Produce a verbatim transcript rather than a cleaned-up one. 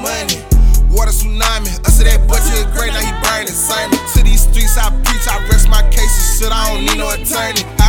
money. Water tsunami, us to that budget great, now he burning, same. To these streets I preach, I rest my cases, shit, I don't need no attorney. I